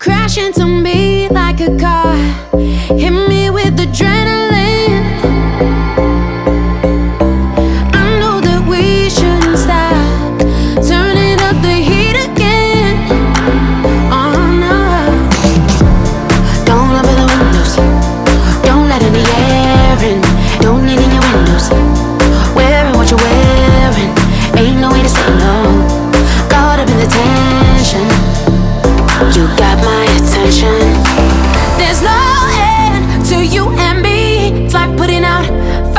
Crash into me like a car, hit me with adrenaline. I know that we shouldn't stop, turning up the heat again. Oh no. Don't open the windows, don't let any air in, don't need in your windows. Wearing what you're wearing, ain't no way to say no. Caught up in the tension, you got my attention. There's no end to you and me. It's like putting out